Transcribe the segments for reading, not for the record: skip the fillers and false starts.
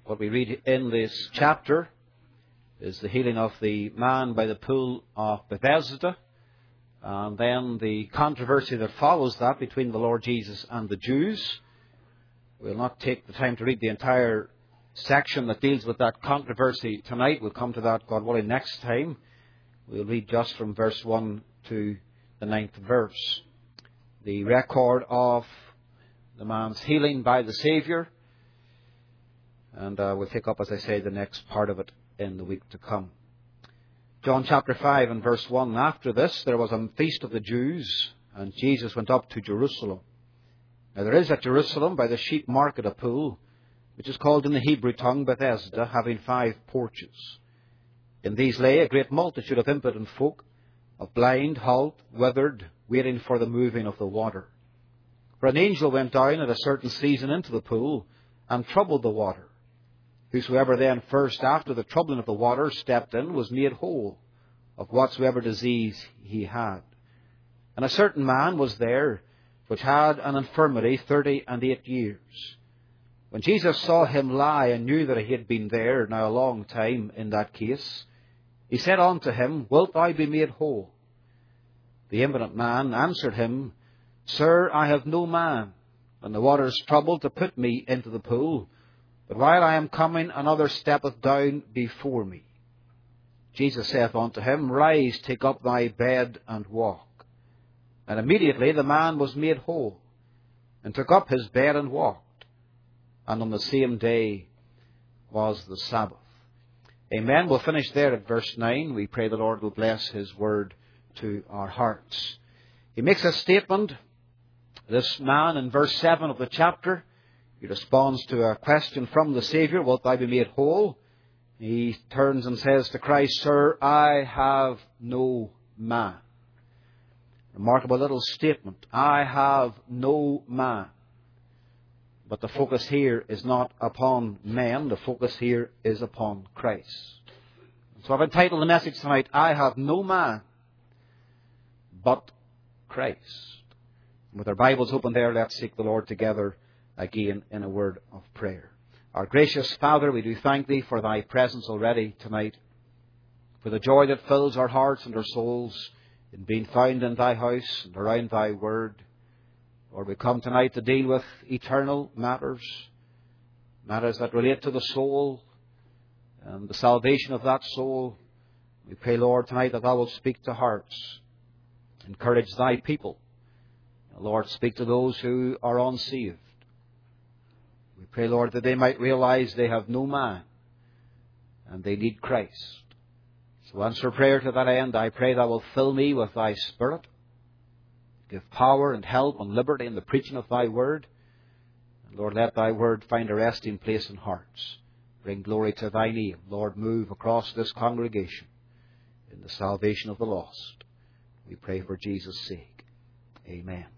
What we read in this chapter is the healing of the man by the pool of Bethesda, and then the controversy that follows that between the Lord Jesus and the Jews. We'll not take the time to read the entire section that deals with that controversy tonight. We'll come to that, God willing, next time. We'll read just from verse 1 to the 9th verse. The record of the man's healing by the Saviour. And we'll pick up, as I say, the next part of it in the week to come. John chapter 5 and verse 1. After this, there was a feast of the Jews, and Jesus went up to Jerusalem. Now there is at Jerusalem by the sheep market a pool, which is called in the Hebrew tongue Bethesda, having 5 porches. In these lay a great multitude of impotent folk, of blind, halt, withered, waiting for the moving of the water. For an angel went down at a certain season into the pool, and troubled the water. Whosoever then first after the troubling of the water stepped in was made whole of whatsoever disease he had. And a certain man was there, which had an infirmity 38 years. When Jesus saw him lie and knew that he had been there now a long time in that case, he said unto him, Wilt thou be made whole? The impotent man answered him, Sir, I have no man, and the water is troubled to put me into the pool. But while I am coming, another steppeth down before me. Jesus saith unto him, Rise, take up thy bed, and walk. And immediately the man was made whole, and took up his bed and walked. And on the same day was the Sabbath. Amen. We'll finish there at verse 9. We pray the Lord will bless His word to our hearts. He makes a statement, this man, in verse 7 of the chapter. He responds to a question from the Saviour, Wilt thou be made whole? He turns and says to Christ, Sir, I have no man. Remarkable little statement. I have no man. But the focus here is not upon men. The focus here is upon Christ. So I've entitled the message tonight, I have no man but Christ. With our Bibles open there, let's seek the Lord together again in a word of prayer. Our gracious Father, we do thank Thee for Thy presence already tonight, for the joy that fills our hearts and our souls in being found in Thy house and around Thy word. Lord, we come tonight to deal with eternal matters, matters that relate to the soul and the salvation of that soul. We pray, Lord, tonight that Thou wilt speak to hearts, encourage Thy people. Lord, speak to those who are unsaved. We pray, Lord, that they might realize they have no man and they need Christ. So answer prayer to that end. I pray Thou wilt fill me with Thy Spirit. Give power and help and liberty in the preaching of Thy word. And Lord, let Thy word find a resting place in hearts. Bring glory to Thy name. Lord, move across this congregation in the salvation of the lost. We pray for Jesus' sake. Amen.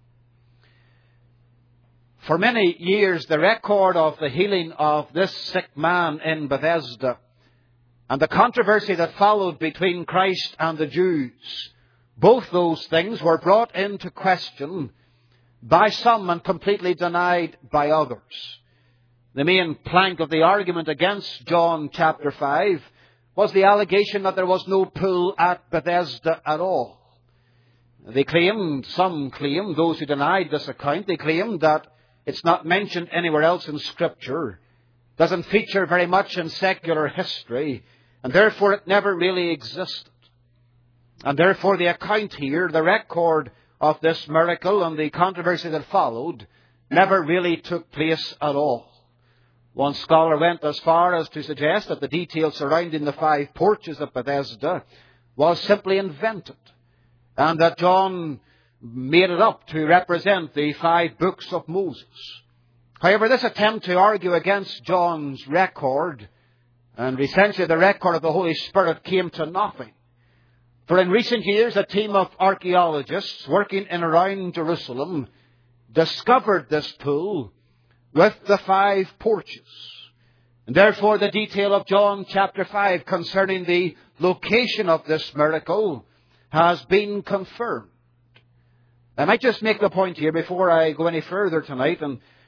For many years, the record of the healing of this sick man in Bethesda and the controversy that followed between Christ and the Jews, both those things were brought into question by some and completely denied by others. The main plank of the argument against John chapter 5 was the allegation that there was no pool at Bethesda at all. They claimed, some claimed, those who denied this account, they claimed that it's not mentioned anywhere else in Scripture, doesn't feature very much in secular history, and therefore it never really existed. And therefore the account here, the record of this miracle and the controversy that followed, never really took place at all. One scholar went as far as to suggest that the details surrounding the 5 porches of Bethesda was simply invented, and that John made it up to represent the 5 books of Moses. However, this attempt to argue against John's record, and essentially the record of the Holy Spirit, came to nothing. For in recent years, a team of archaeologists working in around Jerusalem discovered this pool with the 5 porches. And therefore, the detail of John chapter 5 concerning the location of this miracle has been confirmed. I might just make the point here before I go any further tonight, and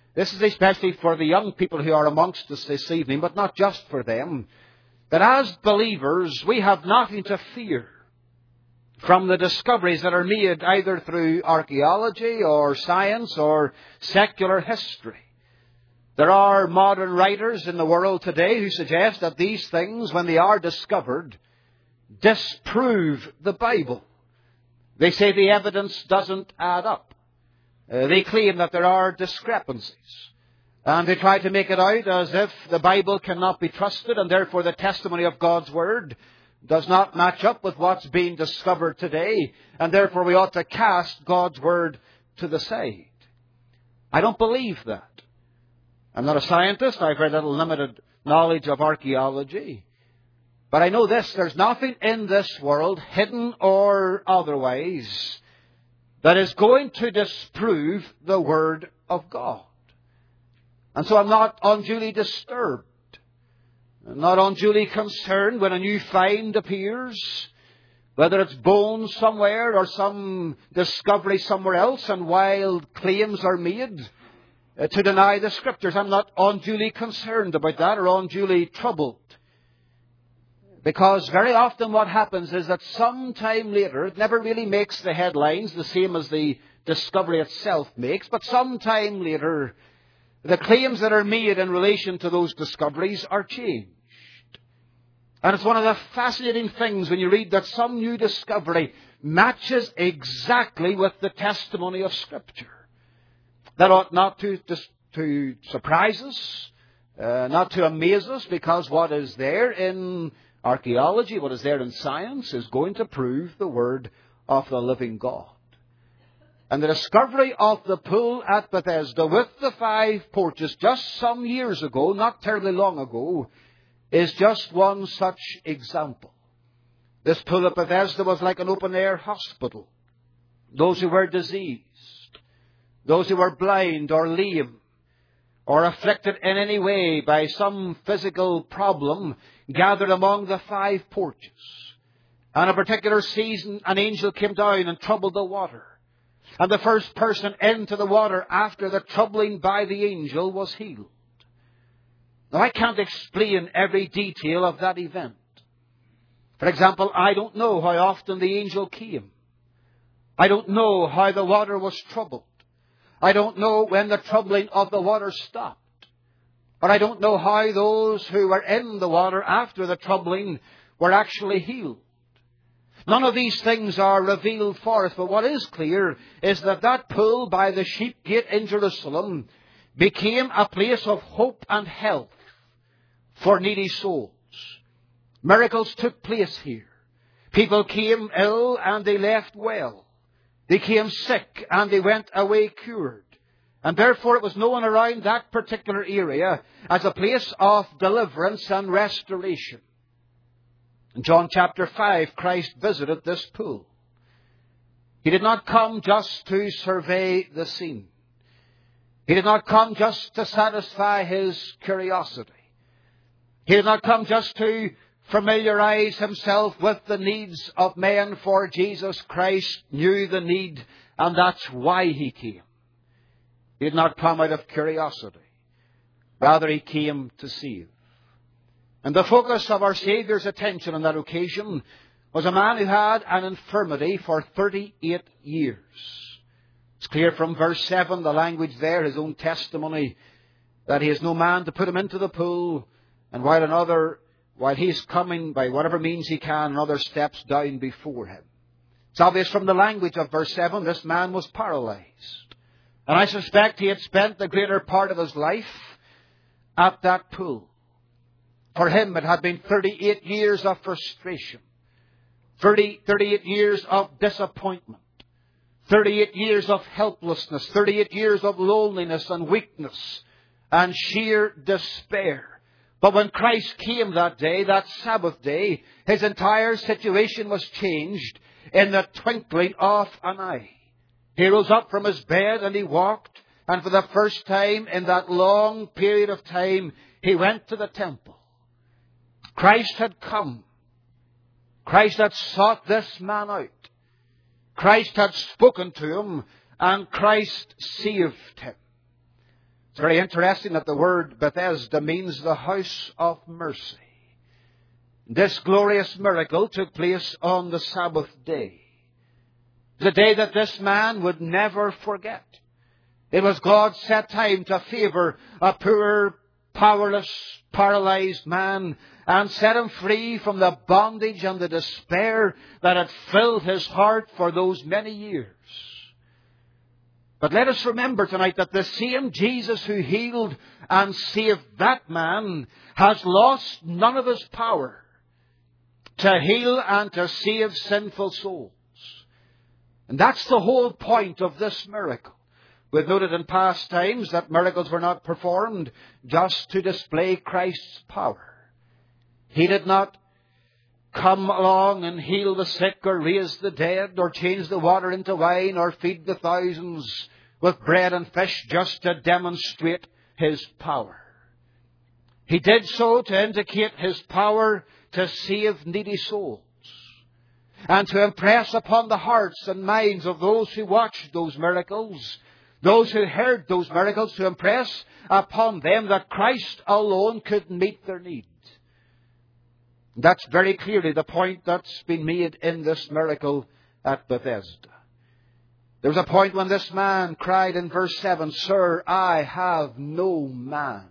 this is especially for the young people who are amongst us this evening, but not just for them, that as believers we have nothing to fear from the discoveries that are made either through archaeology or science or secular history. There are modern writers in the world today who suggest that these things, when they are discovered, disprove the Bible. They say the evidence doesn't add up. They claim that there are discrepancies. And they try to make it out as if the Bible cannot be trusted, and therefore the testimony of God's Word does not match up with what's being discovered today, and therefore we ought to cast God's Word to the side. I don't believe that. I'm not a scientist. I've very little limited knowledge of archaeology. But I know this, there's nothing in this world, hidden or otherwise, that is going to disprove the Word of God. And so I'm not unduly disturbed. I'm not unduly concerned when a new find appears, whether it's bones somewhere or some discovery somewhere else, and wild claims are made to deny the Scriptures. I'm not unduly concerned about that or unduly troubled. Because very often what happens is that sometime later, it never really makes the headlines the same as the discovery itself makes, but sometime later, the claims that are made in relation to those discoveries are changed. And it's one of the fascinating things when you read that some new discovery matches exactly with the testimony of Scripture. That ought not to surprise us, not to amaze us, because what is there in archaeology, what is there in science, is going to prove the Word of the living God. And the discovery of the pool at Bethesda with the 5 porches just some years ago, not terribly long ago, is just one such example. This pool at Bethesda was like an open-air hospital. Those who were diseased, those who were blind or lame, or afflicted in any way by some physical problem, gathered among the 5 porches. On a particular season, an angel came down and troubled the water. And the first person into the water after the troubling by the angel was healed. Now, I can't explain every detail of that event. For example, I don't know how often the angel came. I don't know how the water was troubled. I don't know when the troubling of the water stopped. Or I don't know how those who were in the water after the troubling were actually healed. None of these things are revealed forth, but what is clear is that that pool by the sheep gate in Jerusalem became a place of hope and health for needy souls. Miracles took place here. People came ill and they left well. They came sick and they went away cured. And therefore it was known around that particular area as a place of deliverance and restoration. In John chapter 5, Christ visited this pool. He did not come just to survey the scene. He did not come just to satisfy his curiosity. He did not come just to familiarize himself with the needs of men, for Jesus Christ knew the need, and that's why he came. He did not come out of curiosity. Rather, he came to save. And the focus of our Saviour's attention on that occasion was a man who had an infirmity for 38 years. It's clear from verse 7, the language there, his own testimony, that he has no man to put him into the pool, and while he's coming by whatever means he can, another steps down before him. It's obvious from the language of verse 7, this man was paralyzed. And I suspect he had spent the greater part of his life at that pool. For him, it had been 38 years of frustration, 38 years of disappointment, 38 years of helplessness, 38 years of loneliness and weakness and sheer despair. But when Christ came that day, that Sabbath day, his entire situation was changed in the twinkling of an eye. He rose up from his bed and he walked, and for the first time in that long period of time, he went to the temple. Christ had come. Christ had sought this man out. Christ had spoken to him, and Christ saved him. very interesting that the word Bethesda means the house of mercy. This glorious miracle took place on the Sabbath day. The day that this man would never forget. It was God's set time to favour a poor, powerless, paralyzed man and set him free from the bondage and the despair that had filled his heart for those many years. But let us remember tonight that the same Jesus who healed and saved that man has lost none of his power to heal and to save sinful souls. And that's the whole point of this miracle. We've noted in past times that miracles were not performed just to display Christ's power. He did not come along and heal the sick or raise the dead or change the water into wine or feed the thousands with bread and fish just to demonstrate His power. He did so to indicate His power to save needy souls and to impress upon the hearts and minds of those who watched those miracles, those who heard those miracles, to impress upon them that Christ alone could meet their need. That's very clearly the point that's been made in this miracle at Bethesda. There was a point when this man cried in verse 7, "Sir, I have no man."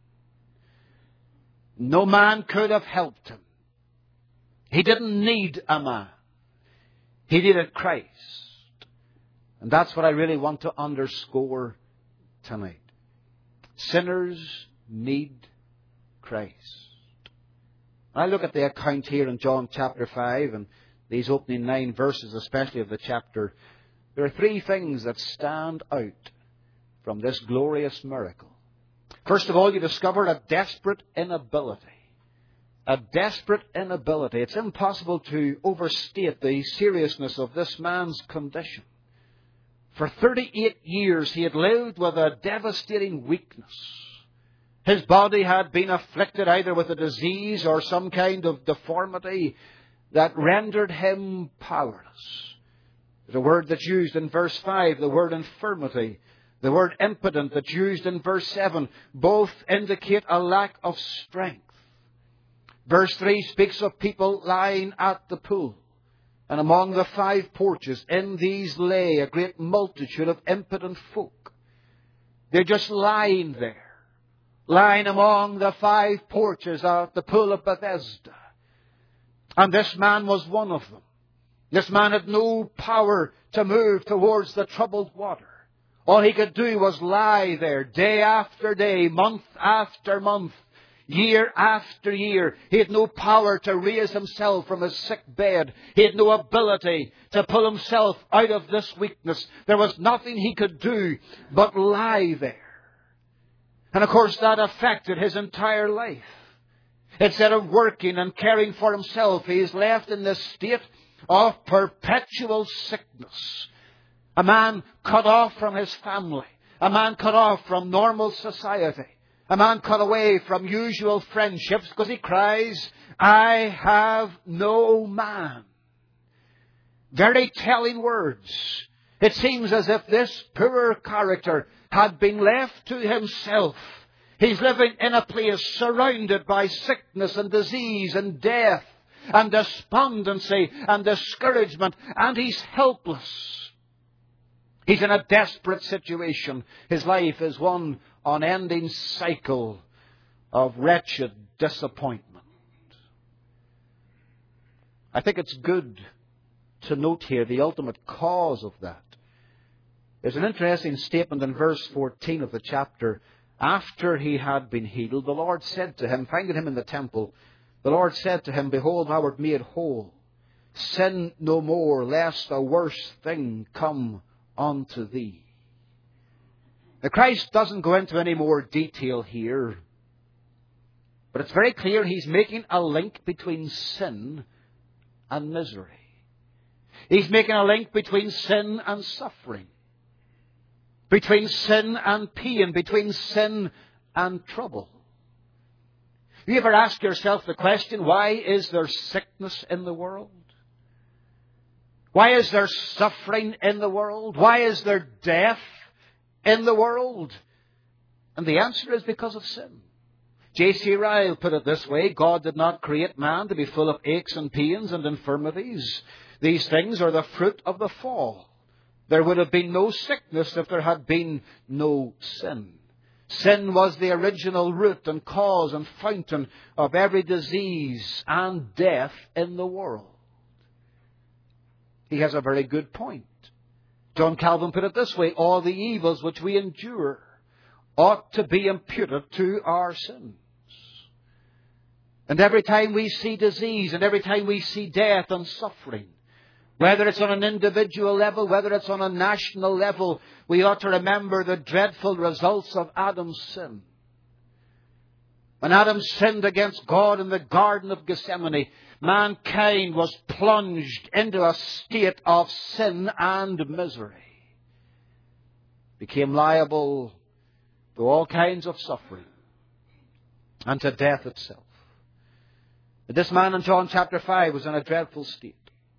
No man could have helped him. He didn't need a man. He needed Christ. And that's what I really want to underscore tonight. Sinners need Christ. I look at the account here in John chapter 5 and these opening 9 verses, especially of the chapter. There are 3 things that stand out from this glorious miracle. First of all, you discover a desperate inability. A desperate inability. It's impossible to overstate the seriousness of this man's condition. For 38 years he had lived with a devastating weakness. His body had been afflicted either with a disease or some kind of deformity that rendered him powerless. There's a word that's used in verse 5, the word infirmity. The word impotent that's used in verse 7. Both indicate a lack of strength. Verse 3 speaks of people lying at the pool. And among the 5 porches, in these lay a great multitude of impotent folk. They're just lying there. Lying among the 5 porches at the pool of Bethesda. And this man was one of them. This man had no power to move towards the troubled water. All he could do was lie there day after day, month after month, year after year. He had no power to raise himself from his sick bed. He had no ability to pull himself out of this weakness. There was nothing he could do but lie there. And of course that affected his entire life. Instead of working and caring for himself, he is left in this state of perpetual sickness. A man cut off from his family. A man cut off from normal society. A man cut away from usual friendships because he cries, "I have no man." Very telling words. It seems as if this poor character had been left to himself. He's living in a place surrounded by sickness and disease and death and despondency and discouragement, and he's helpless. He's in a desperate situation. His life is one unending cycle of wretched disappointment. I think it's good to note here the ultimate cause of that. There's an interesting statement in verse 14 of the chapter. After he had been healed, the Lord said to him, finding him in the temple, the Lord said to him, "Behold, thou art made whole. Sin no more, lest a worse thing come unto thee." Now, Christ doesn't go into any more detail here, but it's very clear he's making a link between sin and misery. He's making a link between sin and suffering, between sin and pain, between sin and trouble. You ever ask yourself the question, why is there sickness in the world? Why is there suffering in the world? Why is there death in the world? And the answer is because of sin. J.C. Ryle put it this way: God did not create man to be full of aches and pains and infirmities. These things are the fruit of the fall. There would have been no sickness if there had been no sin. Sin was the original root and cause and fountain of every disease and death in the world. He has a very good point. John Calvin put it this way: all the evils which we endure ought to be imputed to our sins. And every time we see disease and every time we see death and suffering, whether it's on an individual level, whether it's on a national level, we ought to remember the dreadful results of Adam's sin. When Adam sinned against God in the Garden of Gethsemane, mankind was plunged into a state of sin and misery. Became liable to all kinds of suffering and to death itself. But this man in John chapter 5 was in a dreadful state.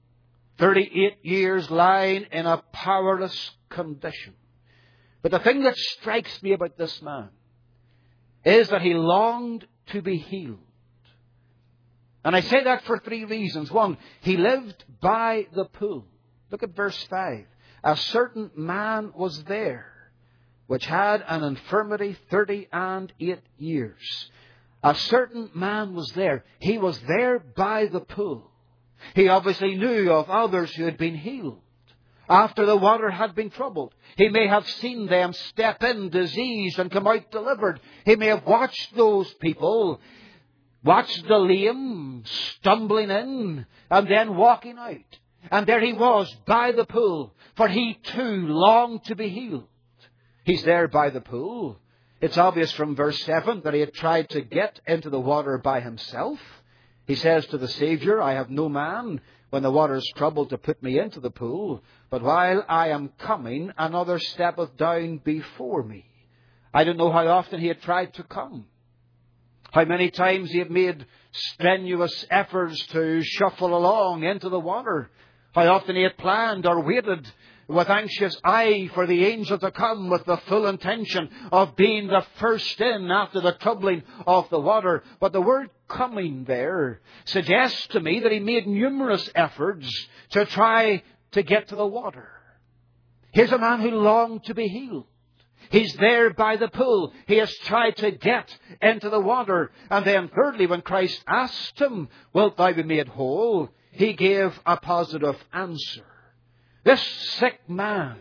38 years lying in a powerless condition. But the thing that strikes me about this man is that he longed to be healed. And I say that for three reasons. One, he lived by the pool. Look at verse 5. A certain man was there, which had an infirmity 38 years. A certain man was there. He was there by the pool. He obviously knew of others who had been healed after the water had been troubled. He may have seen them step in diseased and come out delivered. He may have watched those people, watched the lame stumbling in and then walking out. And there he was by the pool, for he too longed to be healed. He's there by the pool. It's obvious from verse 7 that he had tried to get into the water by himself. He says to the Savior, I have no man when the water is troubled to put me into the pool, but while I am coming, another steppeth down before me. I don't know how often he had tried to come. How many times he had made strenuous efforts to shuffle along into the water. How often he had planned or waited with anxious eye for the angel to come with the full intention of being the first in after the troubling of the water. But the word coming there suggests to me that he made numerous efforts to try to get to the water. Here's a man who longed to be healed. He's there by the pool. He has tried to get into the water. And then thirdly, when Christ asked him, wilt thou be made whole? He gave a positive answer. This sick man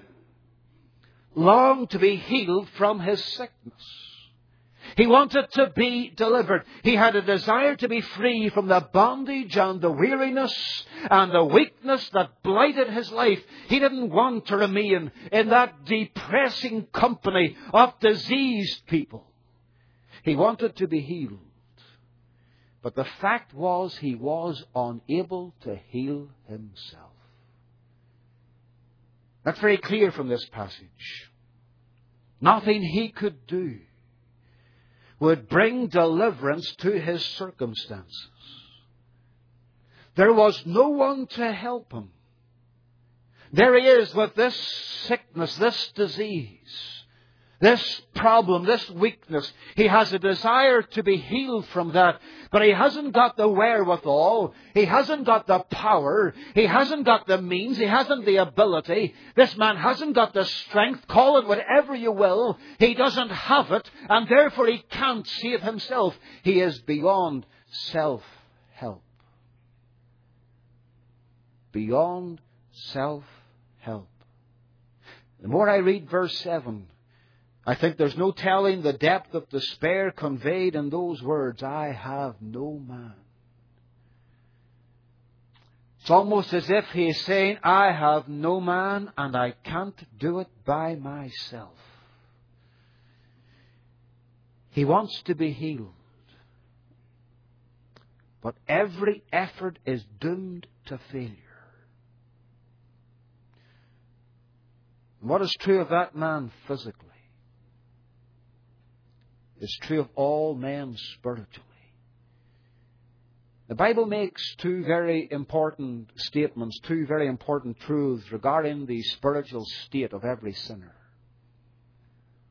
longed to be healed from his sickness. He wanted to be delivered. He had a desire to be free from the bondage and the weariness and the weakness that blighted his life. He didn't want to remain in that depressing company of diseased people. He wanted to be healed. But the fact was, he was unable to heal himself. That's very clear from this passage. Nothing he could do would bring deliverance to his circumstances. There was no one to help him. There he is with this sickness, this disease, this problem, this weakness. He has a desire to be healed from that, but he hasn't got the wherewithal. He hasn't got the power. He hasn't got the means. He hasn't the ability. This man hasn't got the strength. Call it whatever you will. He doesn't have it, and therefore he can't save himself. He is beyond self-help. Beyond self-help. The more I read verse 7, I think there's no telling the depth of despair conveyed in those words, I have no man. It's almost as if he is saying, I have no man and I can't do it by myself. He wants to be healed. But every effort is doomed to failure. And what is true of that man physically is true of all men spiritually. The Bible makes two very important statements, two very important truths regarding the spiritual state of every sinner.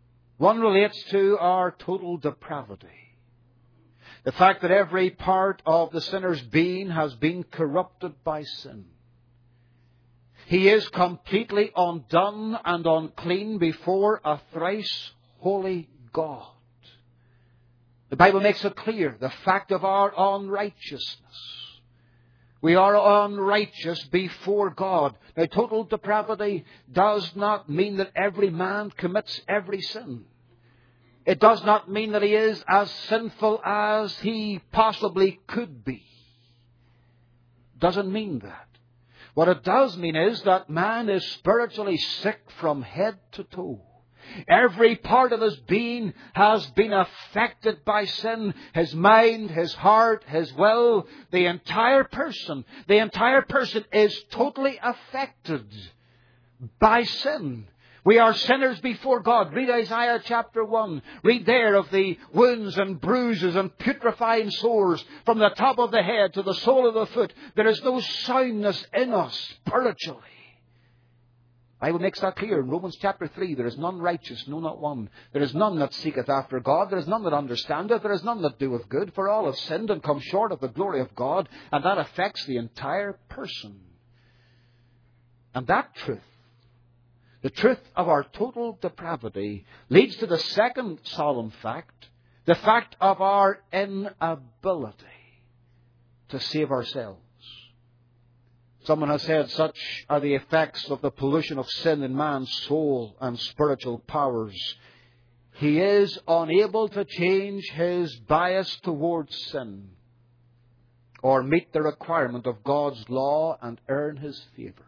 One relates to our total depravity. The fact that every part of the sinner's being has been corrupted by sin. He is completely undone and unclean before a thrice holy God. The Bible makes it clear, the fact of our unrighteousness. We are unrighteous before God. Now, total depravity does not mean that every man commits every sin. It does not mean that he is as sinful as he possibly could be. Doesn't mean that. What it does mean is that man is spiritually sick from head to toe. Every part of his being has been affected by sin. His mind, his heart, his will, the entire person is totally affected by sin. We are sinners before God. Read Isaiah chapter 1. Read there of the wounds and bruises and putrefying sores from the top of the head to the sole of the foot. There is no soundness in us spiritually. The Bible makes that clear in Romans chapter 3. There is none righteous, no, not one. There is none that seeketh after God. There is none that understandeth. There is none that doeth good. For all have sinned and come short of the glory of God. And that affects the entire person. And that truth, the truth of our total depravity, leads to the second solemn fact, the fact of our inability to save ourselves. Someone has said such are the effects of the pollution of sin in man's soul and spiritual powers. He is unable to change his bias towards sin or meet the requirement of God's law and earn his favour.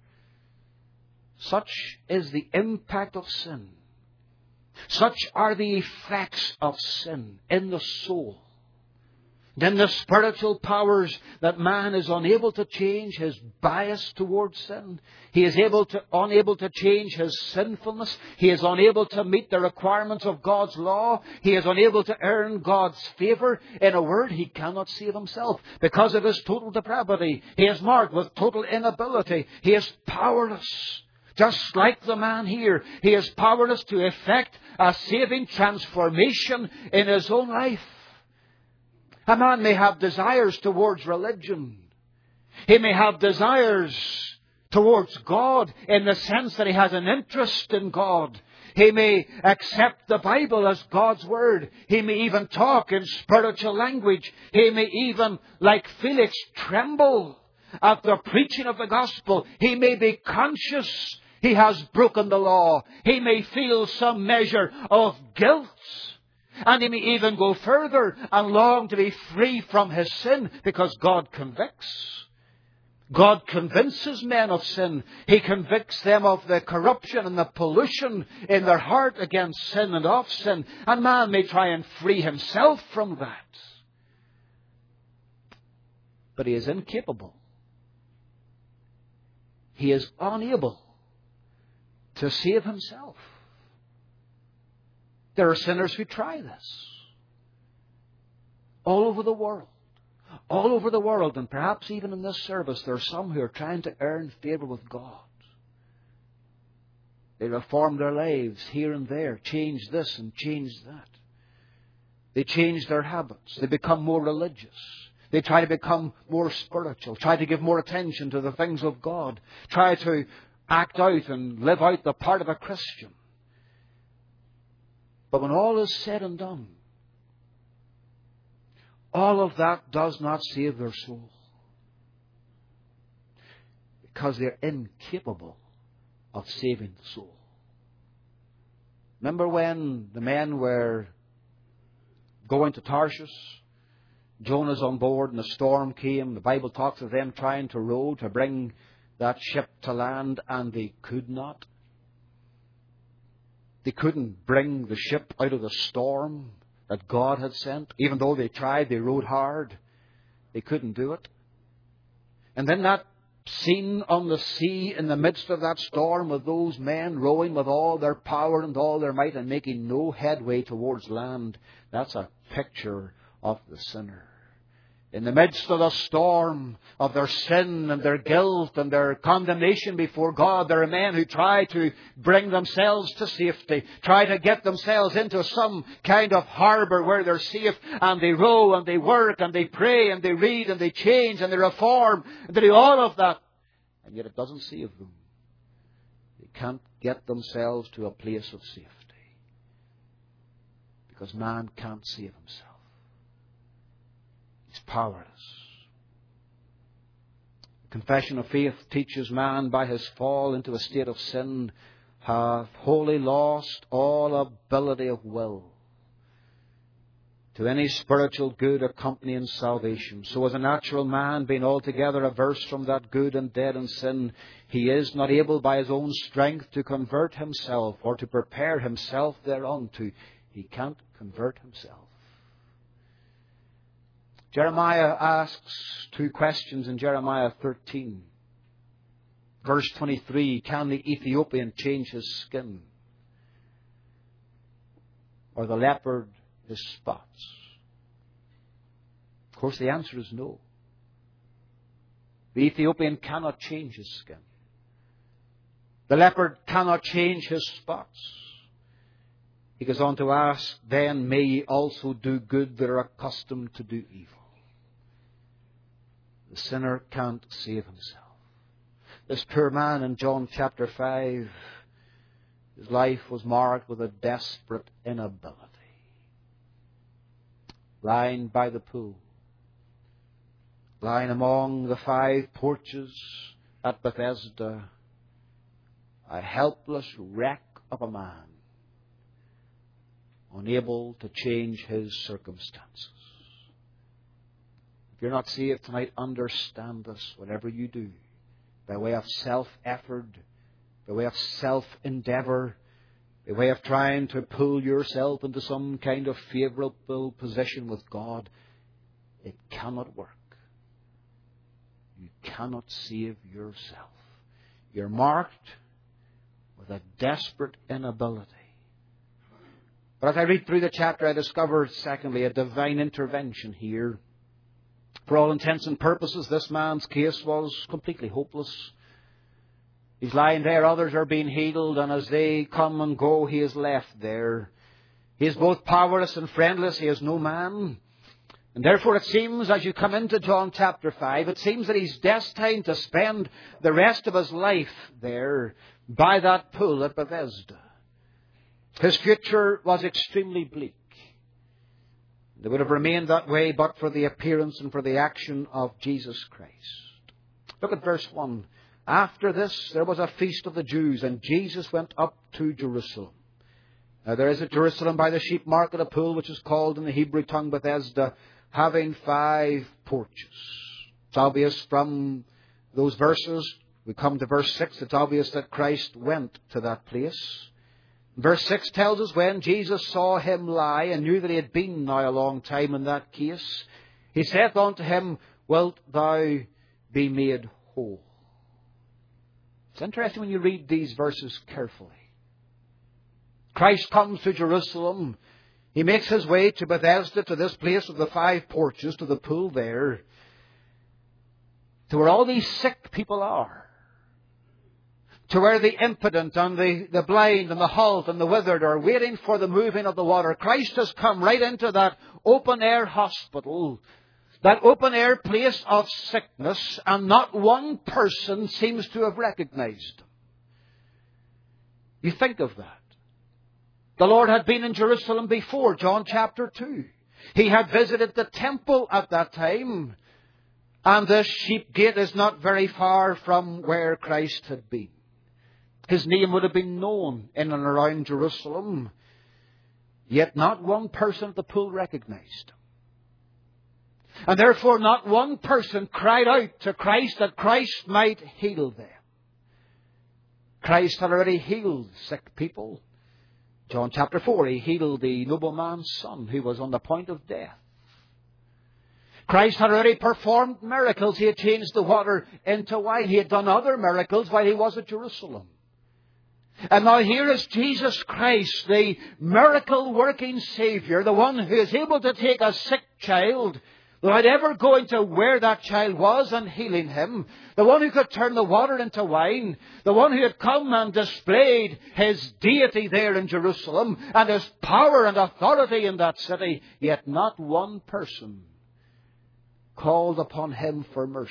Such is the impact of sin. Such are the effects of sin in the soul. Then the spiritual powers that man is unable to change his bias towards sin. He is unable to change his sinfulness. He is unable to meet the requirements of God's law. He is unable to earn God's favour. In a word, he cannot save himself. Because of his total depravity, he is marked with total inability. He is powerless. Just like the man here, he is powerless to effect a saving transformation in his own life. A man may have desires towards religion. He may have desires towards God in the sense that he has an interest in God. He may accept the Bible as God's Word. He may even talk in spiritual language. He may even, like Felix, tremble at the preaching of the gospel. He may be conscious he has broken the law. He may feel some measure of guilt. And he may even go further and long to be free from his sin because God convicts. God convinces men of sin. He convicts them of the corruption and the pollution in their heart against sin and of sin. And man may try and free himself from that. But he is incapable. He is unable to save himself. There are sinners who try this. All over the world. All over the world, and perhaps even in this service, there are some who are trying to earn favour with God. They reform their lives here and there, change this and change that. They change their habits. They become more religious. They try to become more spiritual, try to give more attention to the things of God, try to act out and live out the part of a Christian. But when all is said and done, all of that does not save their soul. Because they're incapable of saving the soul. Remember when the men were going to Tarshish? Jonah's on board and a storm came. The Bible talks of them trying to row to bring that ship to land, and they could not. They couldn't bring the ship out of the storm that God had sent. Even though they tried, they rowed hard. They couldn't do it. And then that scene on the sea in the midst of that storm with those men rowing with all their power and all their might and making no headway towards land, that's a picture of the sinner. In the midst of the storm of their sin and their guilt and their condemnation before God, there are men who try to bring themselves to safety, try to get themselves into some kind of harbour where they're safe, and they row and they work and they pray and they read and they change and they reform and they do all of that. And yet it doesn't save them. They can't get themselves to a place of safety. Because man can't save himself. He's powerless. Confession of faith teaches man by his fall into a state of sin hath wholly lost all ability of will to any spiritual good accompanying salvation. So as a natural man, being altogether averse from that good and dead in sin, he is not able by his own strength to convert himself or to prepare himself thereunto. He can't convert himself. Jeremiah asks two questions in Jeremiah 13. Verse 23, can the Ethiopian change his skin? Or the leopard his spots? Of course, the answer is no. The Ethiopian cannot change his skin. The leopard cannot change his spots. He goes on to ask, then may ye also do good that are accustomed to do evil. The sinner can't save himself. This poor man in John chapter 5, his life was marked with a desperate inability. Lying by the pool, lying among the 5 porches at Bethesda, a helpless wreck of a man, unable to change his circumstances. If you're not saved tonight, understand this. Whatever you do, by way of self-effort, by way of self-endeavour, by way of trying to pull yourself into some kind of favourable position with God, it cannot work. You cannot save yourself. You're marked with a desperate inability. But as I read through the chapter, I discovered, secondly, a divine intervention here. For all intents and purposes, this man's case was completely hopeless. He's lying there, others are being healed, and as they come and go, he is left there. He is both powerless and friendless. He is no man. And therefore it seems, as you come into John chapter 5, it seems that he's destined to spend the rest of his life there by that pool at Bethesda. His future was extremely bleak. They would have remained that way but for the appearance and for the action of Jesus Christ. Look at verse 1. After this, there was a feast of the Jews, and Jesus went up to Jerusalem. Now there is at Jerusalem by the sheep market a pool which is called in the Hebrew tongue Bethesda, having 5 porches. It's obvious from those verses. We come to verse 6. It's obvious that Christ went to that place. Verse 6 tells us when Jesus saw him lie and knew that he had been now a long time in that case, he saith unto him, wilt thou be made whole? It's interesting when you read these verses carefully. Christ comes to Jerusalem. He makes his way to Bethesda, to this place of the 5 porches, to the pool there, to where all these sick people are. To where the impotent and the blind and the halt and the withered are waiting for the moving of the water. Christ has come right into that open-air hospital, that open-air place of sickness, and not one person seems to have recognized him. You think of that. The Lord had been in Jerusalem before, John chapter 2. He had visited the temple at that time, and the sheep gate is not very far from where Christ had been. His name would have been known in and around Jerusalem. Yet not one person at the pool recognized him. And therefore not one person cried out to Christ that Christ might heal them. Christ had already healed sick people. John chapter 4, he healed the nobleman's son who was on the point of death. Christ had already performed miracles. He had changed the water into wine. He had done other miracles while he was at Jerusalem. And now here is Jesus Christ, the miracle-working Savior, the one who is able to take a sick child without ever going to where that child was and healing him, the one who could turn the water into wine, the one who had come and displayed his deity there in Jerusalem and his power and authority in that city, yet not one person called upon him for mercy.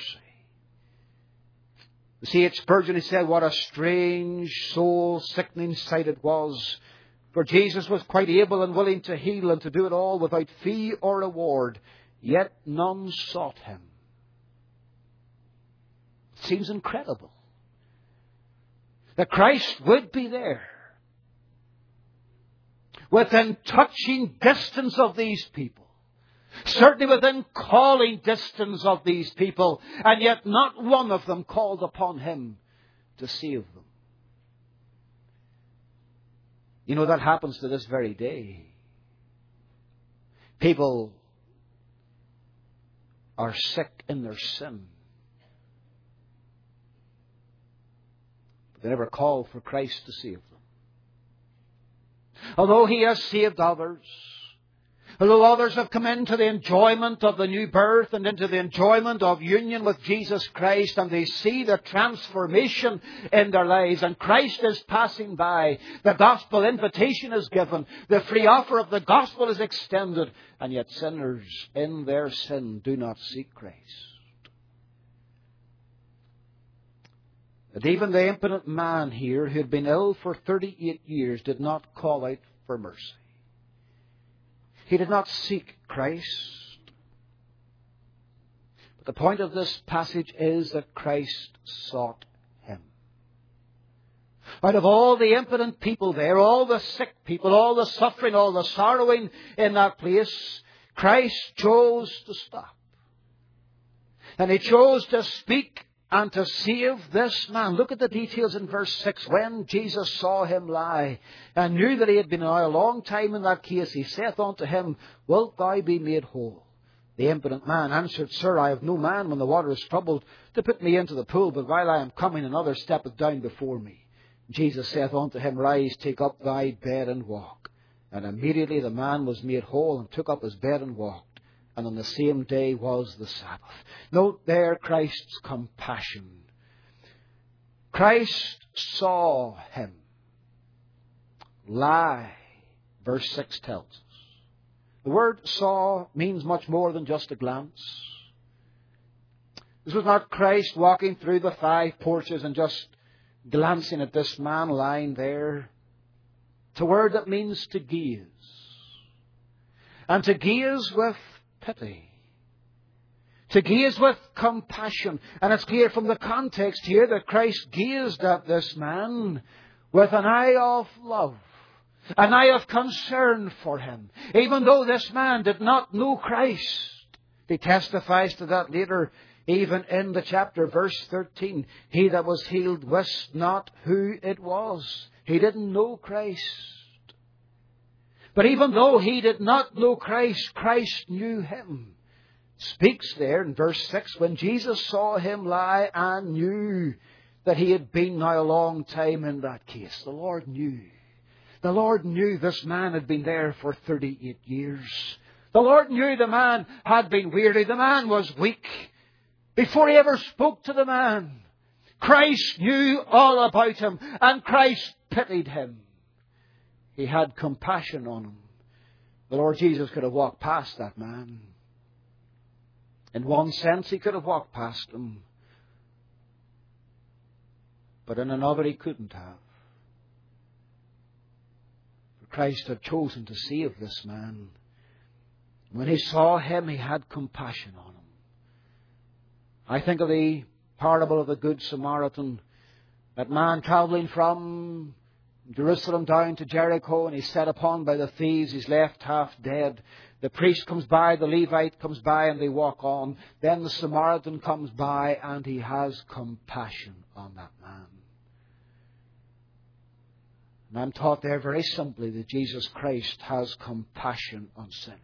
C.H. Spurgeon, he said, what a strange, soul-sickening sight it was. For Jesus was quite able and willing to heal and to do it all without fee or reward, yet none sought him. It seems incredible that Christ would be there, within touching distance of these people, certainly within calling distance of these people, and yet not one of them called upon him to save them. You know, that happens to this very day. People are sick in their sin. But they never call for Christ to save them. Although he has saved others, although others have come into the enjoyment of the new birth and into the enjoyment of union with Jesus Christ, and they see the transformation in their lives, and Christ is passing by, the gospel invitation is given, the free offer of the gospel is extended, and yet sinners in their sin do not seek Christ. That even the impotent man here, who had been ill for 38 years, did not call out for mercy. He did not seek Christ. But the point of this passage is that Christ sought him. Out of all the impotent people there, all the sick people, all the suffering, all the sorrowing in that place, Christ chose to stop. And he chose to speak and to save this man. Look at the details in verse 6. When Jesus saw him lie, and knew that he had been now a long time in that case, he saith unto him, Wilt thou be made whole? The impotent man answered, Sir, I have no man when the water is troubled to put me into the pool, but while I am coming, another steppeth down before me. Jesus saith unto him, Rise, take up thy bed and walk. And immediately the man was made whole, and took up his bed and walked. And on the same day was the Sabbath. Note there Christ's compassion. Christ saw him lie, verse 6 tells us. The word saw means much more than just a glance. This was not Christ walking through the 5 porches and just glancing at this man lying there. It's a word that means to gaze. And to gaze with pity. To gaze with compassion. And it's clear from the context here that Christ gazed at this man with an eye of love, an eye of concern for him. Even though this man did not know Christ. He testifies to that later, even in the chapter, verse 13. He that was healed wist not who it was. He didn't know Christ. But even though he did not know Christ, Christ knew him. Speaks there in verse 6, when Jesus saw him lie and knew that he had been now a long time in that case. The Lord knew. The Lord knew this man had been there for 38 years. The Lord knew the man had been weary. The man was weak. Before he ever spoke to the man, Christ knew all about him, and Christ pitied him. He had compassion on him. The Lord Jesus could have walked past that man. In one sense, he could have walked past him. But in another, he couldn't have. For Christ had chosen to save this man. When he saw him, he had compassion on him. I think of the parable of the Good Samaritan. That man travelling from Jerusalem down to Jericho, and he's set upon by the thieves. He's left half dead. The priest comes by, the Levite comes by, and they walk on. Then the Samaritan comes by, and he has compassion on that man. And I'm taught there very simply that Jesus Christ has compassion on sinners.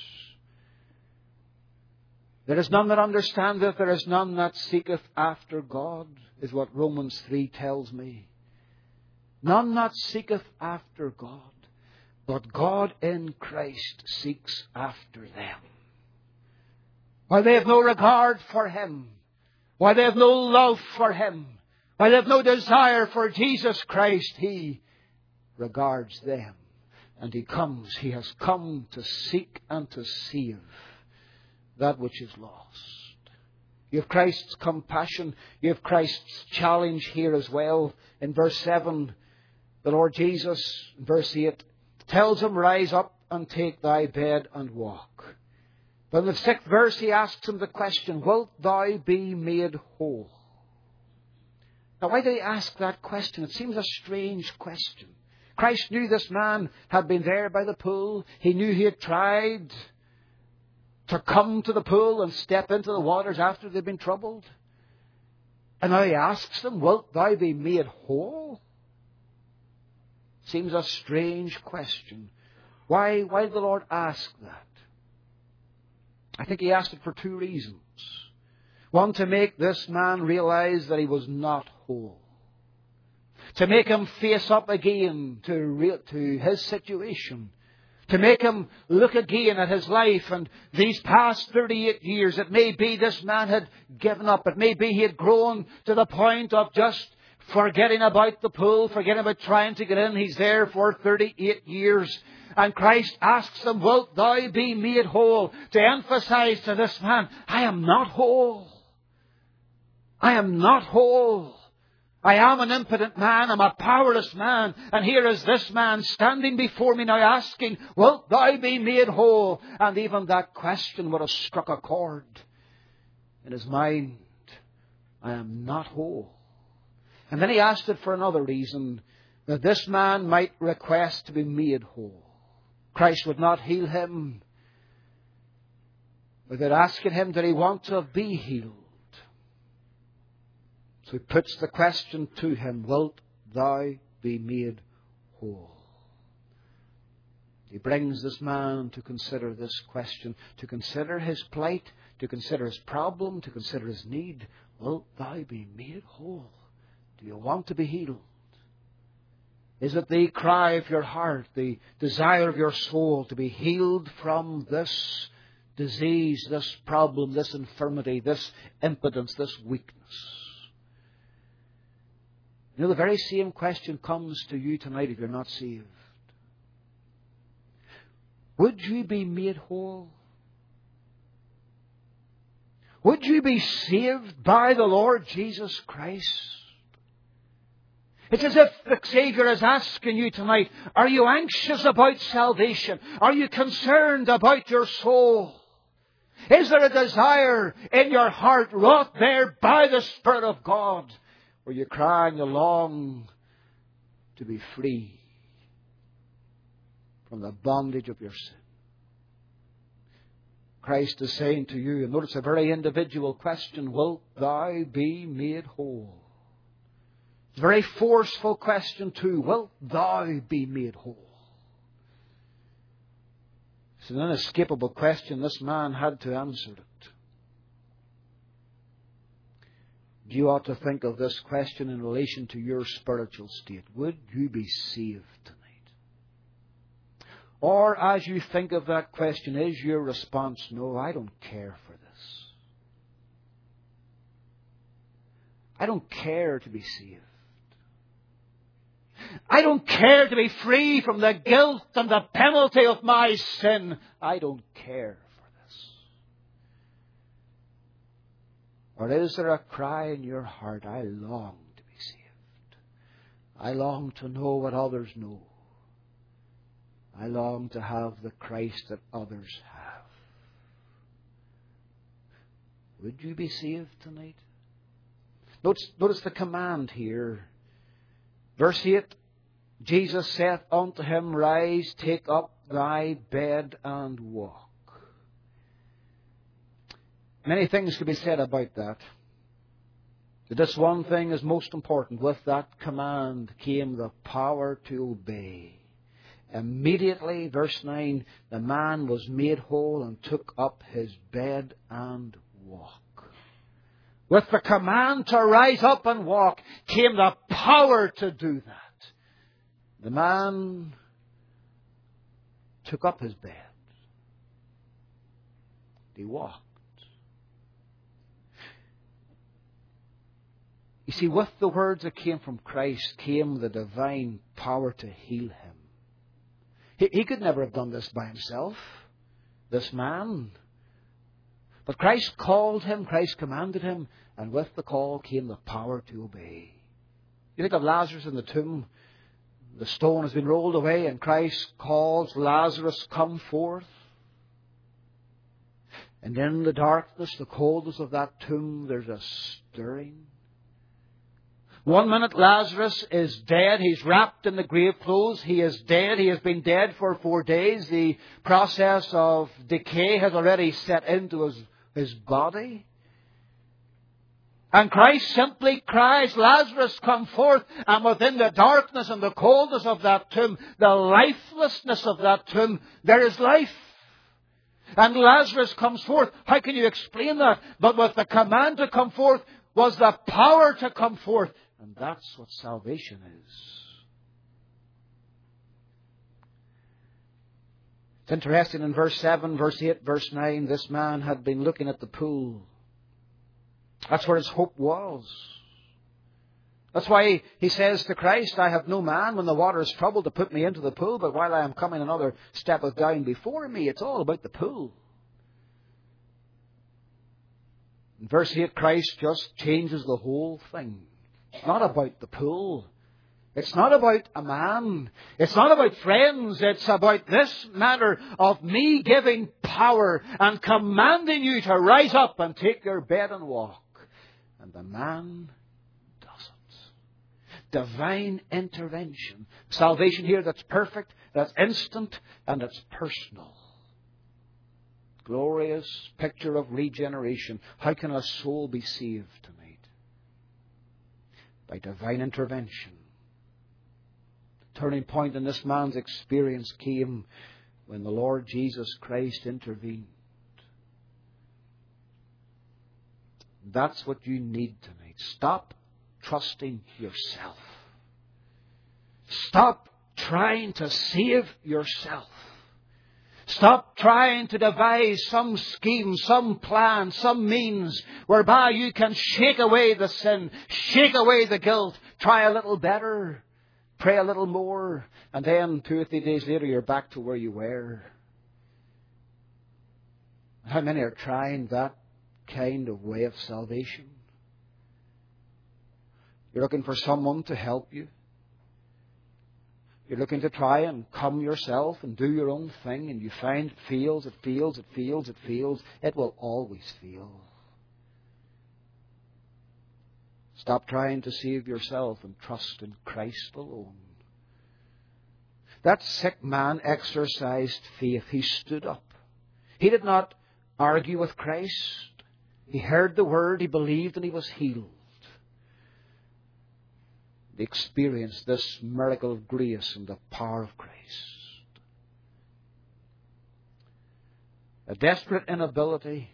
There is none that understandeth, there is none that seeketh after God, is what Romans 3 tells me. None that seeketh after God, but God in Christ seeks after them. while they have no regard for Him, while they have no love for Him, while they have no desire for Jesus Christ, He regards them. And He comes. He has come to seek and to save that which is lost. You have Christ's compassion. You have Christ's challenge here as well. In verse 7, the Lord Jesus, in verse 8, tells him, rise up and take thy bed and walk. But in the 6th verse, He asks him the question, wilt thou be made whole? Now, why did He ask that question? It seems a strange question. Christ knew this man had been there by the pool. He knew he had tried to come to the pool and step into the waters after they'd been troubled. And now He asks him, wilt thou be made whole? Seems a strange question. Why did the Lord ask that? I think He asked it for 2 reasons. One, to make this man realize that he was not whole. To make him face up again to his situation. To make him look again at his life and these past 38 years. It may be this man had given up. It may be he had grown to the point of just forgetting about the pool, forgetting about trying to get in. He's there for 38 years. And Christ asks him, wilt thou be made whole? To emphasize to this man, I am not whole. I am not whole. I am an impotent man. I'm a powerless man. And here is this man standing before me now asking, wilt thou be made whole? And even that question would have struck a chord in his mind. I am not whole. And then He asked it for another reason, that this man might request to be made whole. Christ would not heal him without asking him, did he want to be healed? So He puts the question to him, wilt thou be made whole? He brings this man to consider this question, to consider his plight, to consider his problem, to consider his need. Wilt thou be made whole? Do you want to be healed? Is it the cry of your heart, the desire of your soul to be healed from this disease, this problem, this infirmity, this impotence, this weakness? You know, the very same question comes to you tonight if you're not saved. Would you be made whole? Would you be saved by the Lord Jesus Christ? It's as if the Savior is asking you tonight, are you anxious about salvation? Are you concerned about your soul? Is there a desire in your heart wrought there by the Spirit of God, where you cry and you long to be free from the bondage of your sin? Christ is saying to you, and notice a very individual question, wilt thou be made whole? It's a very forceful question too. Wilt thou be made whole? It's an inescapable question. This man had to answer it. You ought to think of this question in relation to your spiritual state. Would you be saved tonight? Or as you think of that question, is your response, no, I don't care for this. I don't care to be saved. I don't care to be free from the guilt and the penalty of my sin. I don't care for this. Or is there a cry in your heart, I long to be saved. I long to know what others know. I long to have the Christ that others have. Would you be saved tonight? Notice the command here. Verse 8, Jesus saith unto him, rise, take up thy bed and walk. Many things could be said about that. But this one thing is most important. With that command came the power to obey. Immediately, verse 9, the man was made whole and took up his bed and walked. With the command to rise up and walk came the power to do that. The man took up his bed. He walked. You see, with the words that came from Christ came the divine power to heal him. He could never have done this by himself, this man. But Christ called him, Christ commanded him, and with the call came the power to obey. You think of Lazarus in the tomb. The stone has been rolled away and Christ calls, Lazarus, come forth. And in the darkness, the coldness of that tomb, there's a stirring. 1 minute Lazarus is dead. He's wrapped in the grave clothes. He is dead. He has been dead for 4 days. The process of decay has already set into his body. And Christ simply cries, Lazarus, come forth. And within the darkness and the coldness of that tomb, the lifelessness of that tomb, there is life. And Lazarus comes forth. How can you explain that? But with the command to come forth was the power to come forth. And that's what salvation is. It's interesting in verse 7, verse 8, verse 9, this man had been looking at the pool. That's where his hope was. That's why he says to Christ, I have no man when the water is troubled to put me into the pool, but while I am coming another step of down before me. It's all about the pool. In verse 8, Christ just changes the whole thing. It's not about the pool. It's not about a man. It's not about friends. It's about this matter of me giving power and commanding you to rise up and take your bed and walk. And the man does it. Divine intervention. Salvation here that's perfect, that's instant, and it's personal. Glorious picture of regeneration. How can a soul be saved tonight? By divine intervention. The turning point in this man's experience came when the Lord Jesus Christ intervened. That's what you need tonight. Stop trusting yourself. Stop trying to save yourself. Stop trying to devise some scheme, some plan, some means whereby you can shake away the sin, shake away the guilt, try a little better, pray a little more, and then 2 or 3 days later you're back to where you were. How many are trying that kind of way of salvation? You're looking for someone to help you. You're looking to try and come yourself and do your own thing, and you find it fails. It will always fail. Stop trying to save yourself and trust in Christ alone. That sick man exercised faith. He stood up. He did not argue with Christ. He heard the word, he believed, and he was healed. He experienced this miracle of grace and the power of Christ. A desperate inability.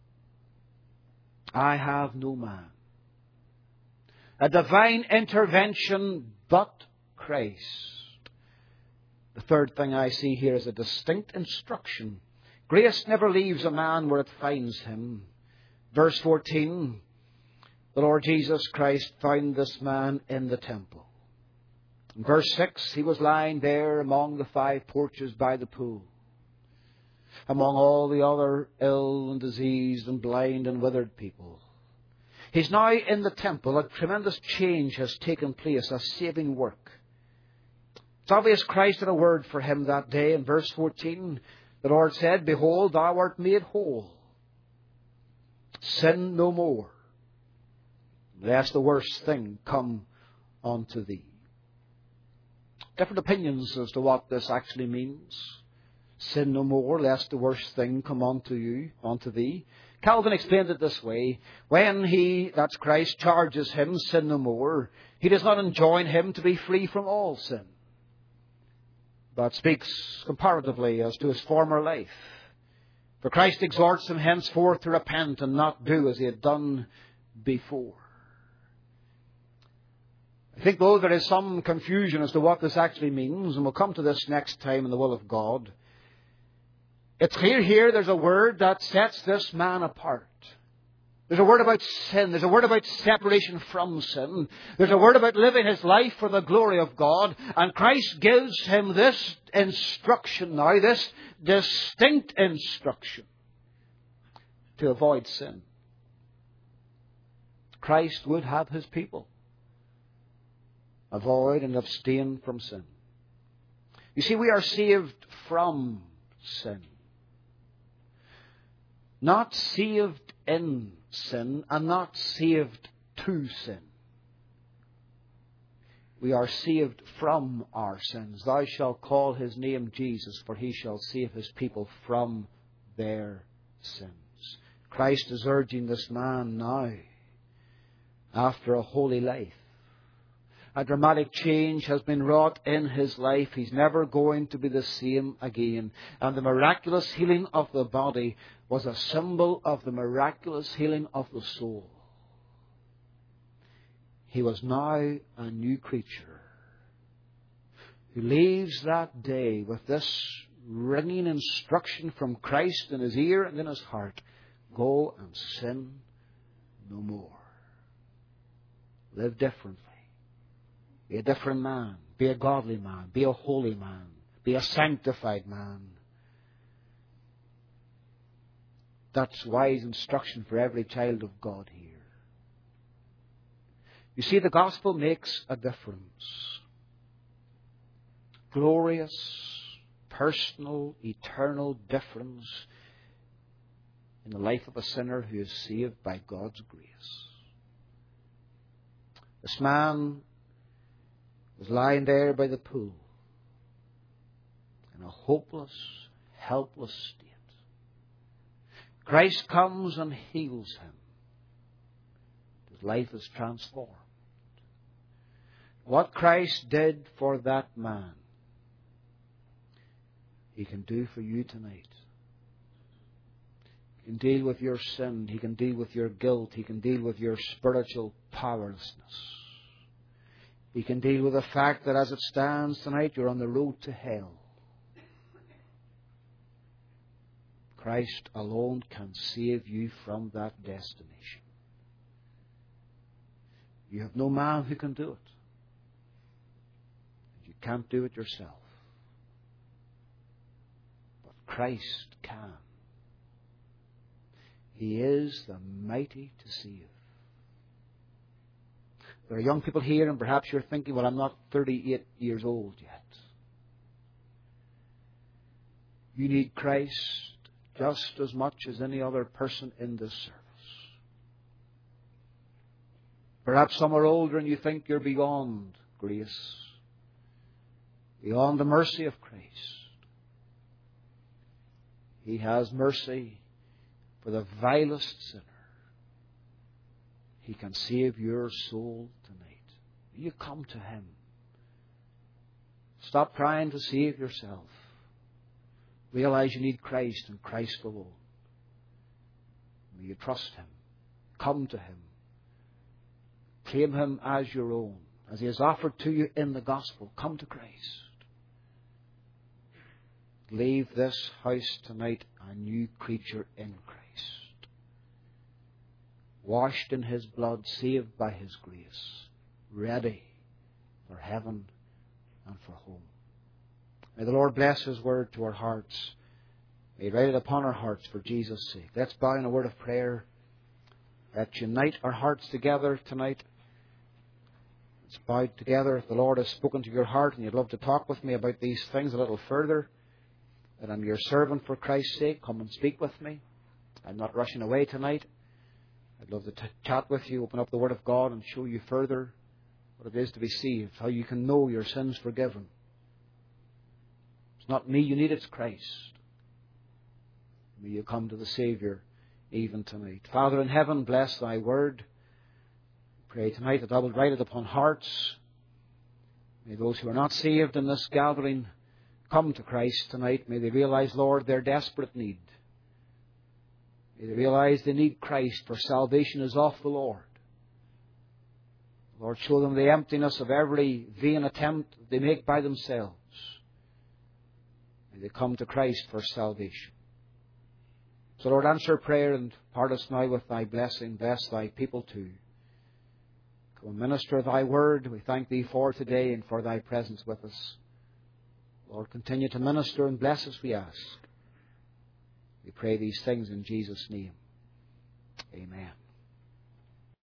I have no man. A divine intervention but Christ. The third thing I see here is a distinct instruction. Grace never leaves a man where it finds him. Verse 14. The Lord Jesus Christ found this man in the temple. In verse 6, he was lying there among the 5 porches by the pool, among all the other ill and diseased and blind and withered people. He's now in the temple. A tremendous change has taken place, a saving work. It's obvious Christ had a word for him that day. In verse 14, the Lord said, Behold, thou art made whole. Sin no more, lest the worst thing come unto thee. Different opinions as to what this actually means. Sin no more, lest the worst thing come unto thee. Calvin explained it this way. When he, that's Christ, charges him, sin no more, he does not enjoin him to be free from all sin, but speaks comparatively as to his former life. For Christ exhorts him henceforth to repent and not do as he had done before. I think, though, there is some confusion as to what this actually means, and we'll come to this next time in the will of God. It's clear here there's a word that sets this man apart. There's a word about sin. There's a word about separation from sin. There's a word about living his life for the glory of God. And Christ gives him this instruction now, this distinct instruction to avoid sin. Christ would have his people avoid and abstain from sin. You see, we are saved from sin. Not saved in sin and not saved to sin. We are saved from our sins. Thou shalt call his name Jesus, for he shall save his people from their sins. Christ is urging this man now, after a holy life. A dramatic change has been wrought in his life. He's never going to be the same again. And the miraculous healing of the body was a symbol of the miraculous healing of the soul. He was now a new creature who leaves that day with this ringing instruction from Christ in his ear and in his heart. Go and sin no more. Live differently. Be a different man. Be a godly man. Be a holy man. Be a sanctified man. That's wise instruction for every child of God here. You see, the gospel makes a difference. Glorious, personal, eternal difference in the life of a sinner who is saved by God's grace. This man was lying there by the pool in a hopeless, helpless state. Christ comes and heals him. His life is transformed. What Christ did for that man, he can do for you tonight. He can deal with your sin. He can deal with your guilt. He can deal with your spiritual powerlessness. He can deal with the fact that as it stands tonight, you're on the road to hell. Christ alone can save you from that destination. You have no man who can do it. You can't do it yourself. But Christ can. He is the mighty to save. There are young people here, and perhaps you're thinking, well, I'm not 38 years old yet. You need Christ just as much as any other person in this service. Perhaps some are older and you think you're beyond grace, beyond the mercy of Christ. He has mercy for the vilest sinner. He can save your soul tonight. You come to him. Stop trying to save yourself. Realize you need Christ and Christ alone. May you trust him. Come to him. Claim him as your own. As he has offered to you in the gospel. Come to Christ. Leave this house tonight a new creature in Christ. Washed in his blood, saved by his grace, ready for heaven and for home. May the Lord bless his word to our hearts. May he write it upon our hearts for Jesus' sake. Let's bow in a word of prayer. Let's unite our hearts together tonight. Let's bow together. If the Lord has spoken to your heart and you'd love to talk with me about these things a little further, that I'm your servant for Christ's sake, come and speak with me. I'm not rushing away tonight. I'd love to chat with you, open up the Word of God and show you further what it is to be saved, how you can know your sins forgiven. It's not me you need, it's Christ. May you come to the Saviour even tonight. Father in heaven, bless thy Word. Pray tonight that thou wilt write it upon hearts. May those who are not saved in this gathering come to Christ tonight. May they realize, Lord, their desperate need. May they realize they need Christ, for salvation is of the Lord. Lord, show them the emptiness of every vain attempt they make by themselves. May they come to Christ for salvation. So, Lord, answer prayer and part us now with thy blessing. Bless thy people too. Come and minister thy word. We thank thee for today and for thy presence with us. Lord, continue to minister and bless us, we ask. We pray these things in Jesus' name. Amen.